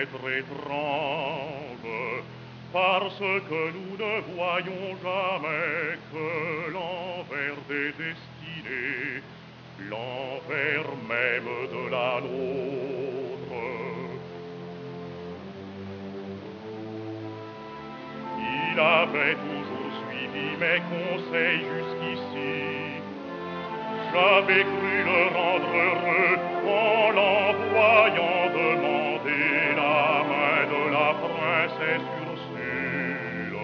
être étrange, parce que nous ne voyons jamais que l'envers des destinées, l'envers même de la nôtre. Il avait toujours suivi mes conseils jusqu'ici. J'avais cru le rendre heureux en l'envoyant demander la main de la princesse Ursule.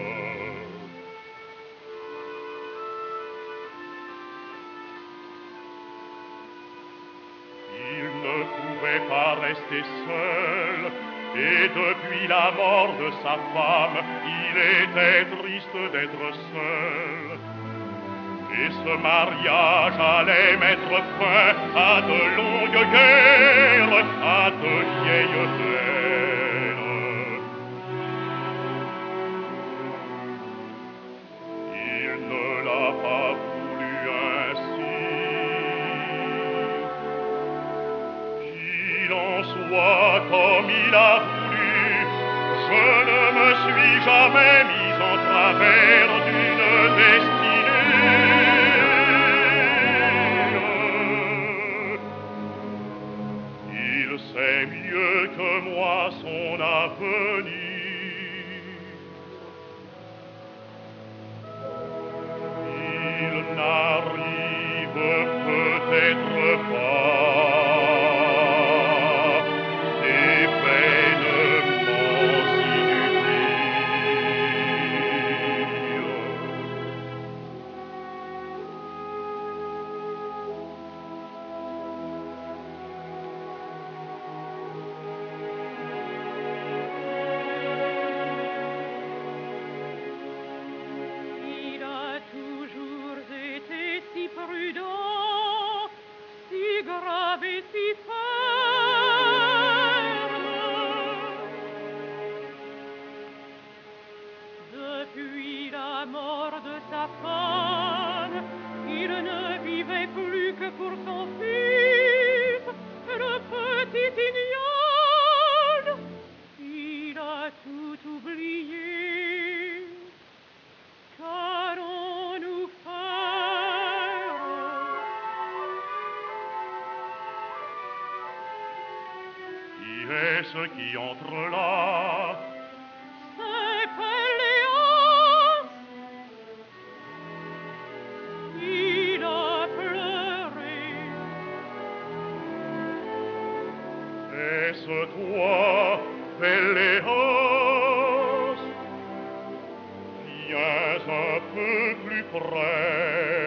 Il ne pouvait pas rester seul, et depuis la mort de sa femme, il était triste d'être seul. Et ce mariage allait mettre fin à de longues guerres, à de vieilles peines. Il ne l'a pas voulu ainsi. Qu'il en soit comme il a voulu, je ne me suis jamais mis en travers d'une destinée. Il sait mieux que moi son avenir. Il n'arrive peut-être pas d'événements inutiles. Il a toujours été si prudent, si grave et si ferme. Depuis la mort de sa femme, il ne vivait plus que pour son fils, le petit Ignole. Il a tout oublié. Qu'allons-nous faire? Qui est-ce qui entre là? C'est Péléas. Il a pleuré. Est-ce toi, Péléas? Viens un peu plus près.